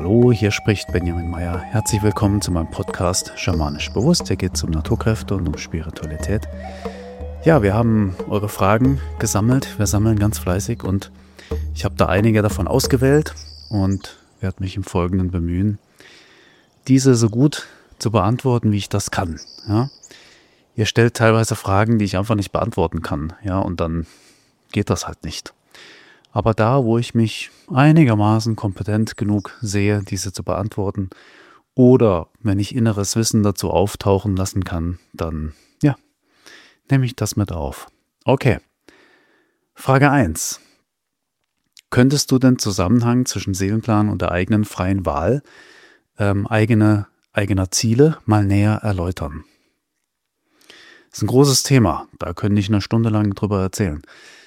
Hallo, hier spricht Benjamin Meyer. Herzlich willkommen zu meinem Podcast Schamanisch Bewusst. Hier geht es um Naturkräfte und um Spiritualität. Ja, wir haben eure Fragen gesammelt. Wir sammeln ganz fleißig und ich habe da einige davon ausgewählt und werde mich im Folgenden bemühen, diese so gut zu beantworten, wie ich das kann. Ja? Ihr stellt teilweise Fragen, die ich einfach nicht beantworten kann. Ja, und dann geht das halt nicht. Aber da, wo ich mich einigermaßen kompetent genug sehe, diese zu beantworten, oder wenn ich inneres Wissen dazu auftauchen lassen kann, dann, ja, nehme ich das mit auf. Okay, Frage 1. Könntest du den Zusammenhang zwischen Seelenplan und der eigenen freien Wahl, eigener Ziele mal näher erläutern? Das ist ein großes Thema, da könnte ich eine Stunde lang drüber erzählen.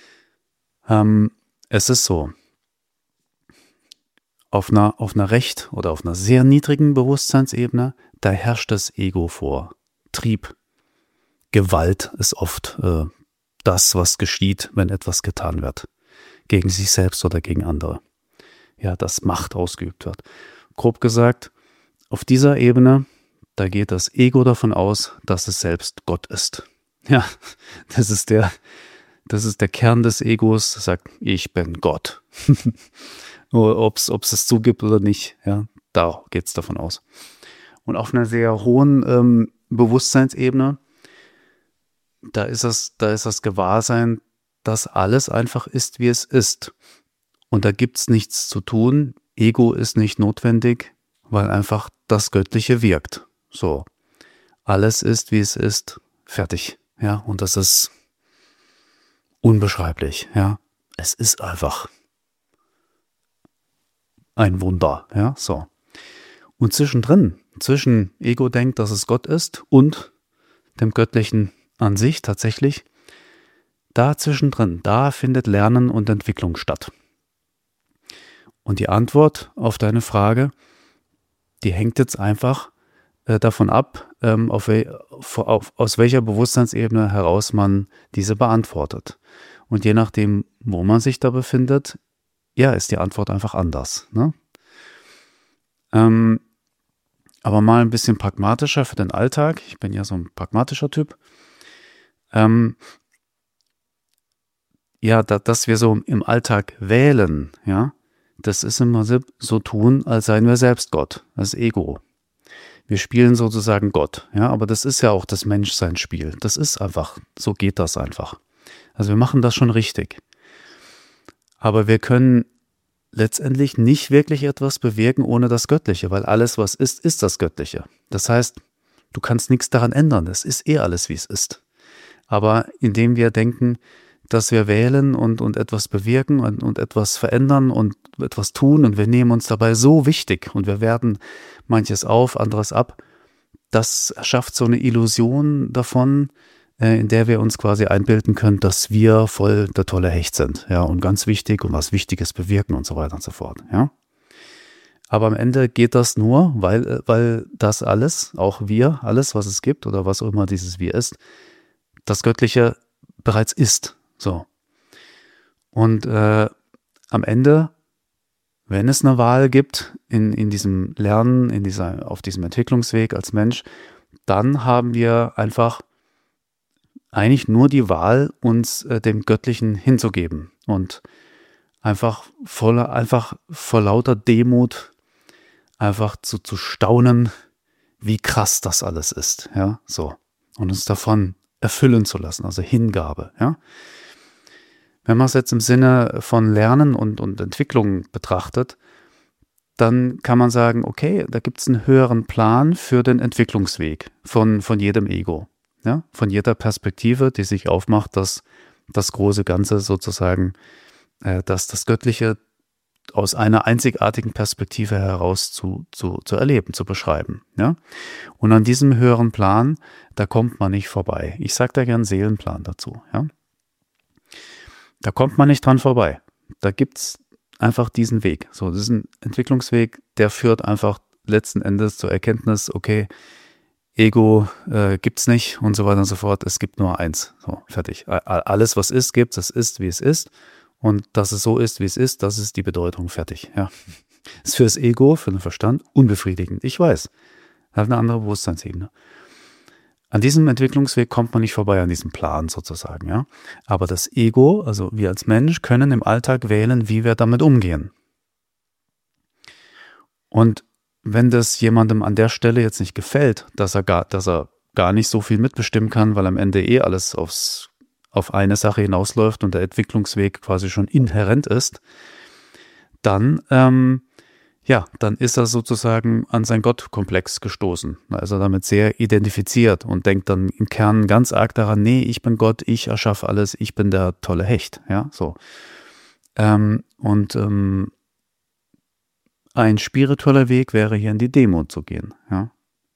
Es ist so, auf einer recht oder auf einer sehr niedrigen Bewusstseinsebene, da herrscht das Ego vor. Trieb, Gewalt ist oft das, was geschieht, wenn etwas getan wird. Gegen sich selbst oder gegen andere. Ja, dass Macht ausgeübt wird. Grob gesagt, auf dieser Ebene, da geht das Ego davon aus, dass es selbst Gott ist. Ja, das ist der Kern des Egos, sagt, ich bin Gott. Ob es es zugibt oder nicht, ja, da geht es davon aus. Und auf einer sehr hohen Bewusstseinsebene, da ist das Gewahrsein, dass alles einfach ist, wie es ist. Und da gibt es nichts zu tun. Ego ist nicht notwendig, weil einfach das Göttliche wirkt. So, alles ist, wie es ist, fertig. Ja, und das ist unbeschreiblich, ja. Es ist einfach ein Wunder, ja, so. Und zwischendrin, zwischen Ego denkt, dass es Gott ist und dem Göttlichen an sich tatsächlich, da zwischendrin, da findet Lernen und Entwicklung statt. Und die Antwort auf deine Frage, die hängt jetzt einfach davon ab, aus welcher Bewusstseinsebene heraus man diese beantwortet. Und je nachdem, wo man sich da befindet, ja, ist die Antwort einfach anders. Ne? Aber mal ein bisschen pragmatischer für den Alltag. Ich bin ja so ein pragmatischer Typ. Ja, dass wir so im Alltag wählen, ja, das ist im Prinzip so tun, als seien wir selbst Gott, das Ego. Wir spielen sozusagen Gott, ja, aber das ist ja auch das Menschsein-Spiel. Das ist einfach, so geht das einfach. Also wir machen das schon richtig. Aber wir können letztendlich nicht wirklich etwas bewirken ohne das Göttliche, weil alles, was ist, ist das Göttliche. Das heißt, du kannst nichts daran ändern, es ist alles, wie es ist. Aber indem wir denken, dass wir wählen und etwas bewirken und etwas verändern und etwas tun und wir nehmen uns dabei so wichtig und wir werten manches auf, anderes ab, das schafft so eine Illusion davon, in der wir uns quasi einbilden können, dass wir voll der tolle Hecht sind, ja, und ganz wichtig und was Wichtiges bewirken und so weiter und so fort, ja. Aber am Ende geht das nur, weil das alles, auch wir, alles, was es gibt oder was auch immer dieses Wir ist, das Göttliche bereits ist. So. Und am Ende, wenn es eine Wahl gibt in diesem Lernen, auf diesem Entwicklungsweg als Mensch, dann haben wir einfach eigentlich nur die Wahl, uns dem Göttlichen hinzugeben und einfach vor lauter Demut einfach zu staunen, wie krass das alles ist, ja, so. Und uns davon erfüllen zu lassen, also Hingabe, ja. Wenn man es jetzt im Sinne von Lernen und Entwicklung betrachtet, dann kann man sagen, okay, da gibt es einen höheren Plan für den Entwicklungsweg von jedem Ego, ja, von jeder Perspektive, die sich aufmacht, dass das große Ganze sozusagen, dass das Göttliche aus einer einzigartigen Perspektive heraus zu erleben, zu beschreiben. Ja? Und an diesem höheren Plan, da kommt man nicht vorbei. Ich sage da gern Seelenplan dazu. Ja? Da kommt man nicht dran vorbei. Da gibt es einfach diesen Weg. So, das ist ein Entwicklungsweg, der führt einfach letzten Endes zur Erkenntnis, okay, Ego gibt es nicht und so weiter und so fort. Es gibt nur eins. So, fertig. Alles, was ist, gibt es. Es ist, wie es ist. Und dass es so ist, wie es ist, das ist die Bedeutung, fertig. Ja. Ist für das Ego, für den Verstand unbefriedigend. Ich weiß. Hat eine andere Bewusstseinsebene. An diesem Entwicklungsweg kommt man nicht vorbei, an diesem Plan sozusagen, ja. Aber das Ego, also wir als Mensch, können im Alltag wählen, wie wir damit umgehen. Und wenn das jemandem an der Stelle jetzt nicht gefällt, dass er gar nicht so viel mitbestimmen kann, weil am Ende alles auf eine Sache hinausläuft und der Entwicklungsweg quasi schon inhärent ist, dann ist er sozusagen an sein Gottkomplex gestoßen. Also damit sehr identifiziert und denkt dann im Kern ganz arg daran, nee, ich bin Gott, ich erschaffe alles, ich bin der tolle Hecht. Ja, so. Ein spiritueller Weg wäre hier in die Demut zu gehen. Ja.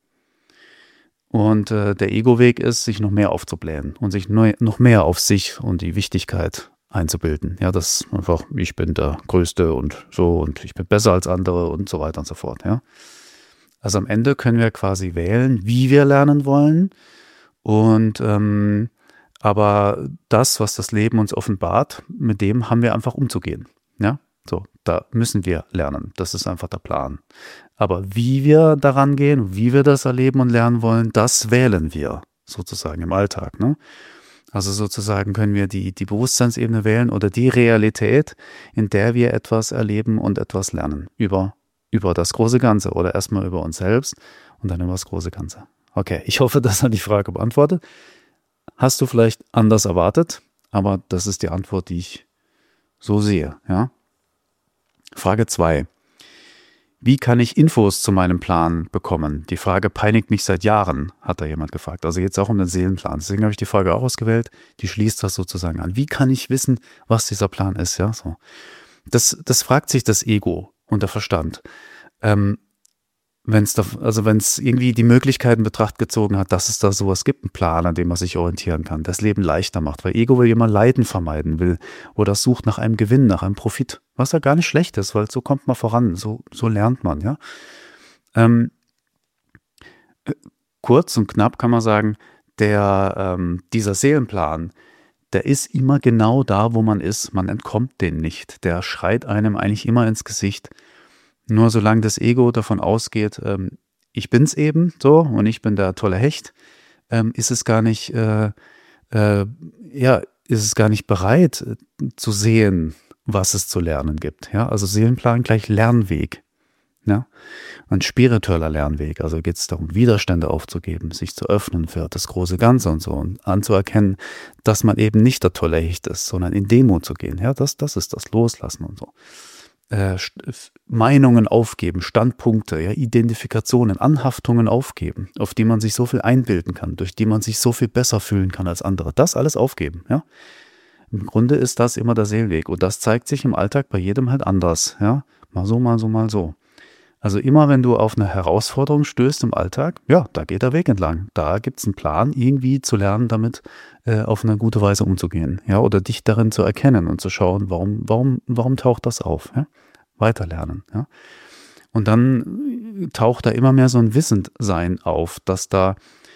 Und der Ego-Weg ist, sich noch mehr aufzublähen und sich noch mehr auf sich und die Wichtigkeit einzubilden. Ja, das einfach, ich bin der Größte und so und ich bin besser als andere und so weiter und so fort. Ja. Also am Ende können wir quasi wählen, wie wir lernen wollen. Und aber das, was das Leben uns offenbart, mit dem haben wir einfach umzugehen. Ja, so, da müssen wir lernen. Das ist einfach der Plan. Aber wie wir daran gehen, wie wir das erleben und lernen wollen, das wählen wir sozusagen im Alltag. Ne? Also sozusagen können wir die Bewusstseinsebene wählen oder die Realität, in der wir etwas erleben und etwas lernen. Über das große Ganze oder erstmal über uns selbst und dann über das große Ganze. Okay, ich hoffe, das hat die Frage beantwortet. Hast du vielleicht anders erwartet, aber das ist die Antwort, die ich so sehe. Ja? Frage 2. Wie kann ich Infos zu meinem Plan bekommen? Die Frage peinigt mich seit Jahren, hat da jemand gefragt. Also jetzt auch um den Seelenplan. Deswegen habe ich die Frage auch ausgewählt. Die schließt das sozusagen an. Wie kann ich wissen, was dieser Plan ist? Ja, so. Das fragt sich das Ego und der Verstand. Wenn es irgendwie die Möglichkeiten in Betracht gezogen hat, dass es da sowas gibt, einen Plan, an dem man sich orientieren kann, das Leben leichter macht. Weil Ego will immer Leiden vermeiden will oder sucht nach einem Gewinn, nach einem Profit, was ja gar nicht schlecht ist, weil so kommt man voran, so lernt man, ja. Kurz und knapp kann man sagen, dieser Seelenplan, der ist immer genau da, wo man ist. Man entkommt den nicht. Der schreit einem eigentlich immer ins Gesicht. Nur solange das Ego davon ausgeht, ich bin's eben so und ich bin der tolle Hecht, ist es gar nicht bereit zu sehen, was es zu lernen gibt. Ja? Also Seelenplan gleich Lernweg. Ja? Ein spiritueller Lernweg. Also geht es darum, Widerstände aufzugeben, sich zu öffnen für das große Ganze und so und anzuerkennen, dass man eben nicht der tolle Hecht ist, sondern in Demut zu gehen. Ja, das ist das Loslassen und so. Meinungen aufgeben, Standpunkte, ja, Identifikationen, Anhaftungen aufgeben, auf die man sich so viel einbilden kann, durch die man sich so viel besser fühlen kann als andere. Das alles aufgeben, ja. Im Grunde ist das immer der Seelenweg und das zeigt sich im Alltag bei jedem halt anders, ja. Mal so, mal so, mal so. Also immer, wenn du auf eine Herausforderung stößt im Alltag, ja, da geht der Weg entlang. Da gibt es einen Plan, irgendwie zu lernen, damit auf eine gute Weise umzugehen, ja, oder dich darin zu erkennen und zu schauen, warum taucht das auf, ja? Weiterlernen, ja. Und dann taucht da immer mehr so ein Wissendsein auf, dass das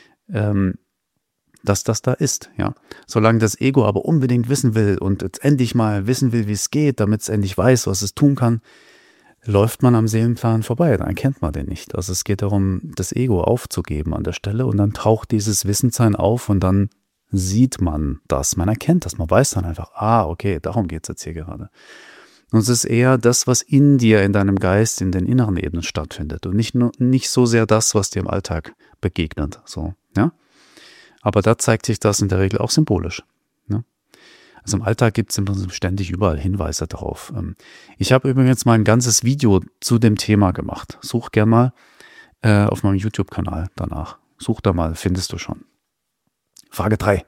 da ist, ja. Solange das Ego aber unbedingt wissen will und jetzt endlich mal wissen will, wie es geht, damit es endlich weiß, was es tun kann, läuft man am Seelenplan vorbei, dann erkennt man den nicht. Also es geht darum, das Ego aufzugeben an der Stelle und dann taucht dieses Wissenssein auf und dann sieht man das, man erkennt das, man weiß dann einfach, okay, darum geht es jetzt hier gerade. Und es ist eher das, was in dir, in deinem Geist, in den inneren Ebenen stattfindet und nicht so sehr das, was dir im Alltag begegnet, so, ja. Aber da zeigt sich das in der Regel auch symbolisch. Ne? Also im Alltag gibt es im Prinzip ständig überall Hinweise darauf. Ich habe übrigens mal ein ganzes Video zu dem Thema gemacht. Such gern mal auf meinem YouTube-Kanal danach. Such da mal, findest du schon. Frage 3.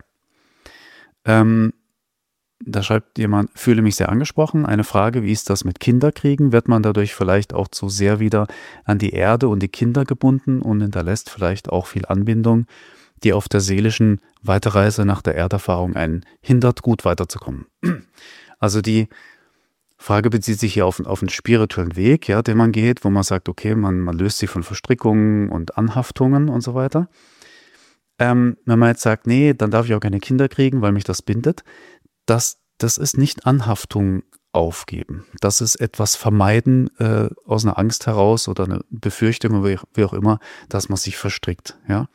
Da schreibt jemand, fühle mich sehr angesprochen. Eine Frage, wie ist das mit Kinderkriegen? Wird man dadurch vielleicht auch zu sehr wieder an die Erde und die Kinder gebunden und hinterlässt vielleicht auch viel Anbindung, die auf der seelischen Weiterreise nach der Erderfahrung einen hindert, gut weiterzukommen? Also die Frage bezieht sich hier auf einen spirituellen Weg, ja, den man geht, wo man sagt, okay, man löst sich von Verstrickungen und Anhaftungen und so weiter. Wenn man jetzt sagt, nee, dann darf ich auch keine Kinder kriegen, weil mich das bindet, das ist nicht Anhaftung aufgeben. Das ist etwas vermeiden aus einer Angst heraus oder eine Befürchtung, wie auch immer, dass man sich verstrickt. Ja?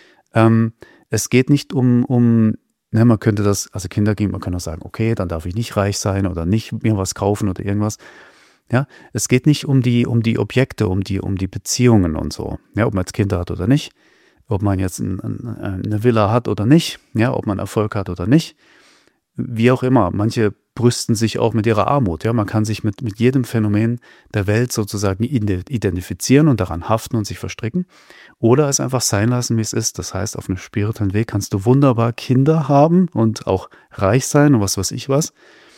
Es geht nicht man könnte das, also Kinder, man kann auch sagen, okay, dann darf ich nicht reich sein oder nicht mir was kaufen oder irgendwas. Ja, es geht nicht um die Objekte, um die Beziehungen und so. Ja, ob man jetzt Kinder hat oder nicht, ob man jetzt eine Villa hat oder nicht, ja, ob man Erfolg hat oder nicht, wie auch immer. Manche brüsten sich auch mit ihrer Armut. Ja, man kann sich mit jedem Phänomen der Welt sozusagen identifizieren und daran haften und sich verstricken. Oder es einfach sein lassen, wie es ist. Das heißt, auf einem spirituellen Weg kannst du wunderbar Kinder haben und auch reich sein und was weiß ich was.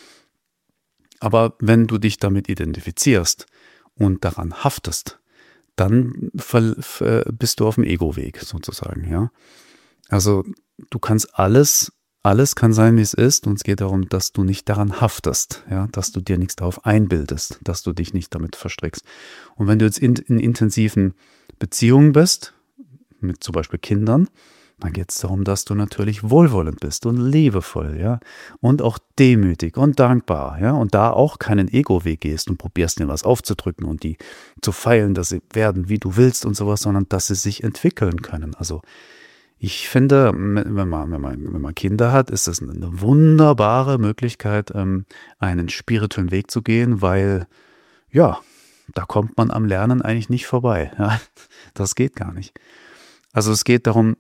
Aber wenn du dich damit identifizierst und daran haftest, dann bist du auf dem Ego-Weg sozusagen. Ja? Also du kannst alles kann sein, wie es ist, und es geht darum, dass du nicht daran haftest, ja, dass du dir nichts darauf einbildest, dass du dich nicht damit verstrickst. Und wenn du jetzt in intensiven Beziehungen bist, mit zum Beispiel Kindern, dann geht es darum, dass du natürlich wohlwollend bist und liebevoll, ja, und auch demütig und dankbar, ja, und da auch keinen Ego-Weg gehst und probierst, dir was aufzudrücken und die zu feilen, dass sie werden, wie du willst und sowas, sondern dass sie sich entwickeln können. Also ich finde, wenn man Kinder hat, ist das eine wunderbare Möglichkeit, einen spirituellen Weg zu gehen, weil, ja, da kommt man am Lernen eigentlich nicht vorbei. Ja? Das geht gar nicht. Also es geht darum,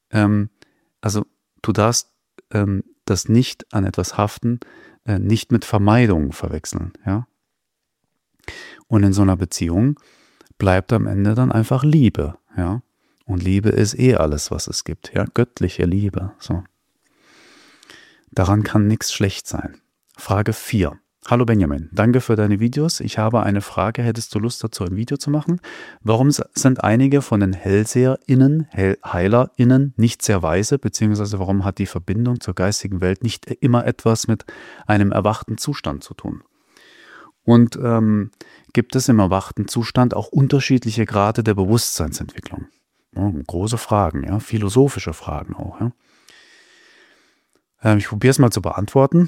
also du darfst das nicht an etwas haften, nicht mit Vermeidung verwechseln. Ja? Und in so einer Beziehung bleibt am Ende dann einfach Liebe, ja. Und Liebe ist alles, was es gibt. Ja, göttliche Liebe. So. Daran kann nichts schlecht sein. Frage 4. Hallo Benjamin, danke für deine Videos. Ich habe eine Frage. Hättest du Lust dazu, ein Video zu machen? Warum sind einige von den HellseherInnen, HeilerInnen nicht sehr weise, beziehungsweise warum hat die Verbindung zur geistigen Welt nicht immer etwas mit einem erwachten Zustand zu tun? Und gibt es im erwachten Zustand auch unterschiedliche Grade der Bewusstseinsentwicklung? Große Fragen, ja, philosophische Fragen auch. Ja. Ich probiere es mal zu beantworten.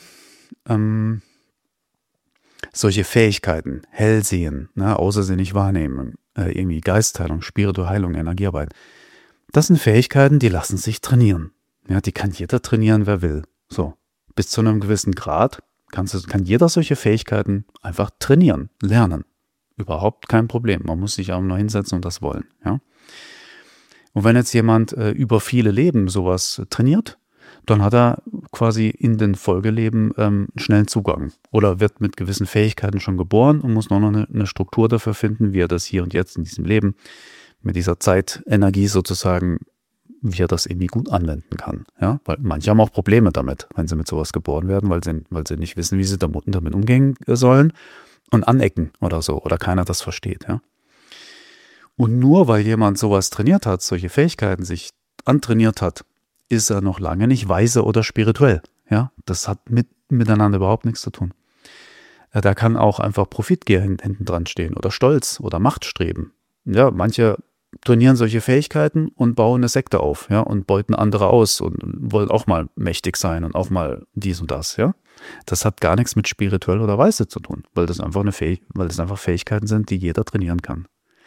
Solche Fähigkeiten, Hellsehen, außersinnig wahrnehmen, irgendwie Geistheilung, spirituelle Heilung, Energiearbeit, das sind Fähigkeiten, die lassen sich trainieren. Ja, die kann jeder trainieren, wer will. So, bis zu einem gewissen Grad kann jeder solche Fähigkeiten einfach trainieren, lernen. Überhaupt kein Problem. Man muss sich auch nur hinsetzen und das wollen. Ja. Und wenn jetzt jemand über viele Leben sowas trainiert, dann hat er quasi in den Folgeleben schnellen Zugang oder wird mit gewissen Fähigkeiten schon geboren und muss nur noch eine Struktur dafür finden, wie er das hier und jetzt in diesem Leben mit dieser Zeitenergie sozusagen, wie er das irgendwie gut anwenden kann. Ja? Weil manche haben auch Probleme damit, wenn sie mit sowas geboren werden, weil sie nicht wissen, wie sie damit umgehen sollen und anecken oder so oder keiner das versteht. Ja? Und nur weil jemand sowas trainiert hat, solche Fähigkeiten sich antrainiert hat, ist er noch lange nicht weise oder spirituell. Ja, das hat miteinander überhaupt nichts zu tun. Da kann auch einfach Profitgier hinten dran stehen oder Stolz oder Machtstreben. Ja, manche trainieren solche Fähigkeiten und bauen eine Sekte auf, ja, und beuten andere aus und wollen auch mal mächtig sein und auch mal dies und das, ja. Das hat gar nichts mit spirituell oder weise zu tun, weil das einfach Fähigkeiten sind, die jeder trainieren kann.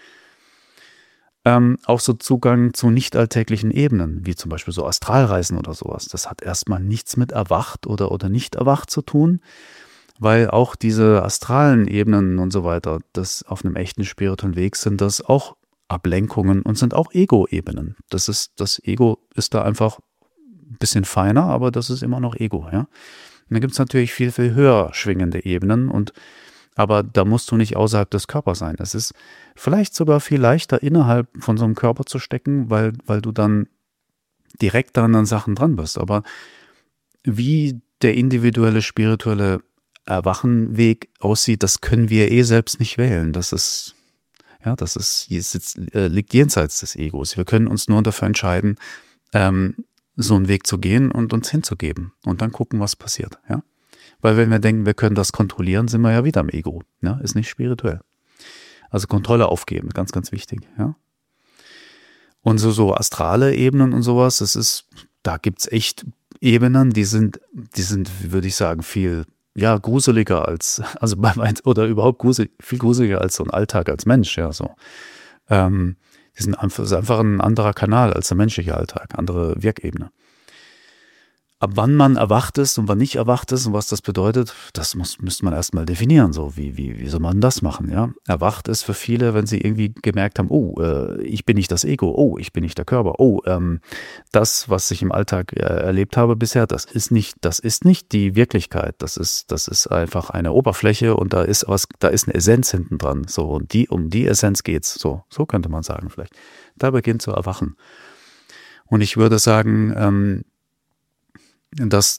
Auch so Zugang zu nicht alltäglichen Ebenen, wie zum Beispiel so Astralreisen oder sowas. Das hat erstmal nichts mit erwacht oder nicht erwacht zu tun, weil auch diese astralen Ebenen und so weiter, das auf einem echten spirituellen Weg sind, das auch Ablenkungen und sind auch Ego-Ebenen. Das Ego ist da einfach ein bisschen feiner, aber das ist immer noch Ego, ja. Und dann gibt es natürlich viel, viel höher schwingende Ebenen aber da musst du nicht außerhalb des Körpers sein. Es ist vielleicht sogar viel leichter, innerhalb von so einem Körper zu stecken, weil du dann direkt an den Sachen dran bist. Aber wie der individuelle, spirituelle Erwachenweg aussieht, das können wir selbst nicht wählen. Liegt jenseits des Egos. Wir können uns nur dafür entscheiden, so einen Weg zu gehen und uns hinzugeben und dann gucken, was passiert, ja. Weil wenn wir denken, wir können das kontrollieren, sind wir ja wieder im Ego. Ja? Ist nicht spirituell. Also Kontrolle aufgeben, ganz, ganz wichtig. Ja? Und so astrale Ebenen und sowas, da gibt es echt Ebenen, die sind, würde ich sagen, viel ja, gruseliger als, also oder überhaupt viel gruseliger als so ein Alltag als Mensch, ja, so. Das ist einfach ein anderer Kanal als der menschliche Alltag, andere Wirkebene. Ab wann man erwacht ist und wann nicht erwacht ist und was das bedeutet, das müsste man erstmal definieren. So, wie soll man das machen? Ja? Erwacht ist für viele, wenn sie irgendwie gemerkt haben, ich bin nicht das Ego, ich bin nicht der Körper, das, was ich im Alltag erlebt habe bisher, das ist nicht die Wirklichkeit. Das ist einfach eine Oberfläche und da ist eine Essenz hinten dran. So, und um die Essenz geht's. So könnte man sagen vielleicht. Da beginnt zu erwachen. Und ich würde sagen, dass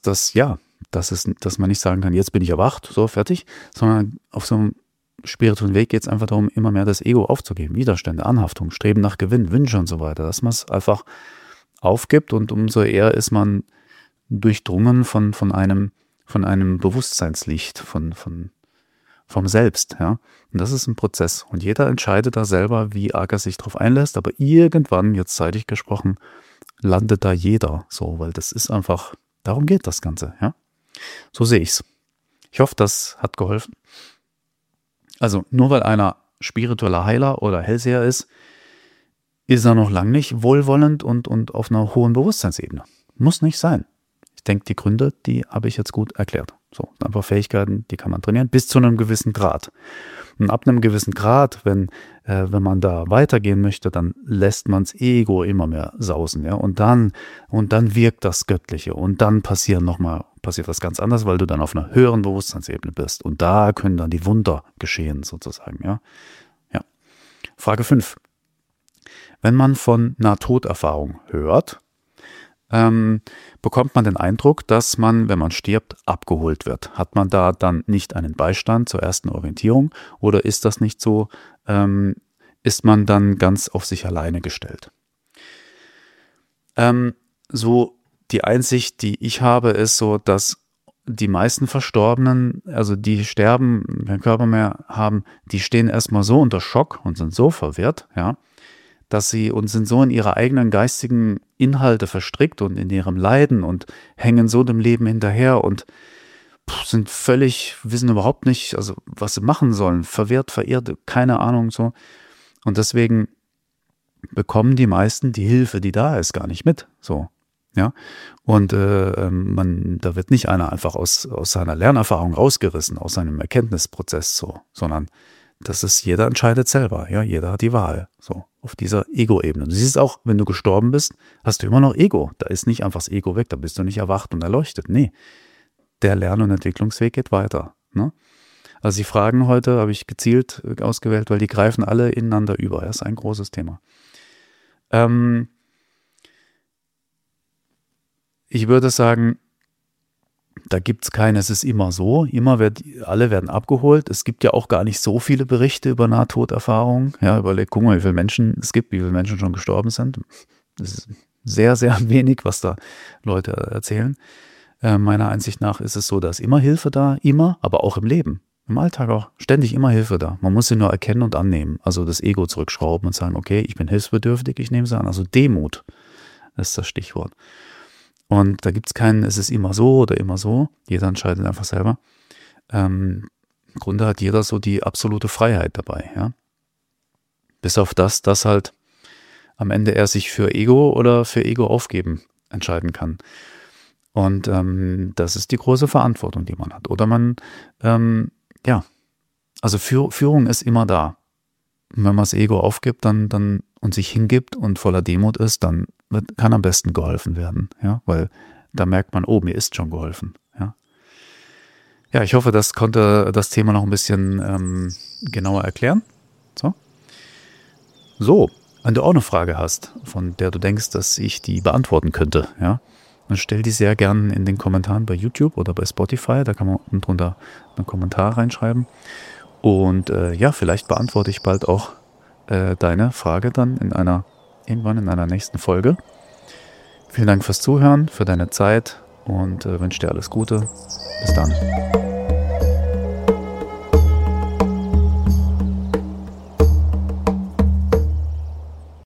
man nicht sagen kann, jetzt bin ich erwacht, so fertig, sondern auf so einem spirituellen Weg geht es einfach darum, immer mehr das Ego aufzugeben, Widerstände, Anhaftung, Streben nach Gewinn, Wünsche und so weiter, dass man es einfach aufgibt und umso eher ist man durchdrungen von einem Bewusstseinslicht, vom Selbst, ja. Und das ist ein Prozess und jeder entscheidet da selber, wie arg er sich drauf einlässt, aber irgendwann, jetzt zeitig gesprochen, landet da jeder so, weil das ist einfach. Darum geht das Ganze, ja. So sehe ich's. Ich hoffe, das hat geholfen. Also nur weil einer spiritueller Heiler oder Hellseher ist er noch lange nicht wohlwollend und auf einer hohen Bewusstseinsebene. Muss nicht sein. Ich denke, die Gründe, die habe ich jetzt gut erklärt. So, einfach Fähigkeiten, die kann man trainieren, bis zu einem gewissen Grad. Und ab einem gewissen Grad, wenn man da weitergehen möchte, dann lässt man das Ego immer mehr sausen, ja. Und dann wirkt das Göttliche und dann passiert was ganz anderes, weil du dann auf einer höheren Bewusstseinsebene bist. Und da können dann die Wunder geschehen, sozusagen, ja. Ja. Frage 5. Wenn man von Nahtoderfahrung hört, bekommt man den Eindruck, dass man, wenn man stirbt, abgeholt wird. Hat man da dann nicht einen Beistand zur ersten Orientierung oder ist das nicht so, ist man dann ganz auf sich alleine gestellt? So die Einsicht, die ich habe, ist so, dass die meisten Verstorbenen, also die sterben, keinen Körper mehr haben, die stehen erstmal so unter Schock und sind so verwirrt, ja, dass sie und sind so in ihre eigenen geistigen Inhalte verstrickt und in ihrem Leiden und hängen so dem Leben hinterher und wissen überhaupt nicht, also was sie machen sollen, verwirrt, verirrt, keine Ahnung so. Und deswegen bekommen die meisten die Hilfe, die da ist, gar nicht mit, so, ja. Und da wird nicht einer einfach aus seiner Lernerfahrung rausgerissen, aus seinem Erkenntnisprozess so, sondern jeder entscheidet selber, ja, jeder hat die Wahl, so, auf dieser Ego-Ebene. Du siehst auch, wenn du gestorben bist, hast du immer noch Ego. Da ist nicht einfach das Ego weg, da bist du nicht erwacht und erleuchtet. Nee, der Lern- und Entwicklungsweg geht weiter, ne? Also die Fragen heute habe ich gezielt ausgewählt, weil die greifen alle ineinander über. Das ist ein großes Thema. Ich würde sagen, da gibt es es ist immer so, alle werden abgeholt. Es gibt ja auch gar nicht so viele Berichte über Nahtoderfahrungen. Ja, guck mal, wie viele Menschen es gibt, wie viele Menschen schon gestorben sind. Das ist sehr, sehr wenig, was da Leute erzählen. Meiner Einsicht nach ist es so, da ist immer Hilfe da, aber auch im Leben. Im Alltag auch ständig immer Hilfe da. Man muss sie nur erkennen und annehmen. Also das Ego zurückschrauben und sagen, okay, ich bin hilfsbedürftig, ich nehme sie an. Also Demut ist das Stichwort. Und da gibt es es ist immer so oder immer so. Jeder entscheidet einfach selber. Im Grunde hat jeder so die absolute Freiheit dabei, ja. Bis auf dass halt am Ende er sich für Ego oder für Ego aufgeben entscheiden kann. Und das ist die große Verantwortung, die man hat. Oder man, also Führung ist immer da. Und wenn man das Ego aufgibt und sich hingibt und voller Demut ist, dann kann am besten geholfen werden, ja, weil da merkt man, mir ist schon geholfen, ja. Ja, ich hoffe, das konnte das Thema noch ein bisschen genauer erklären. So, wenn du auch eine Frage hast, von der du denkst, dass ich die beantworten könnte, ja, dann stell die sehr gern in den Kommentaren bei YouTube oder bei Spotify, da kann man unten drunter einen Kommentar reinschreiben. Und vielleicht beantworte ich bald auch deine Frage dann irgendwann in einer nächsten Folge. Vielen Dank fürs Zuhören, für deine Zeit und wünsche dir alles Gute. Bis dann.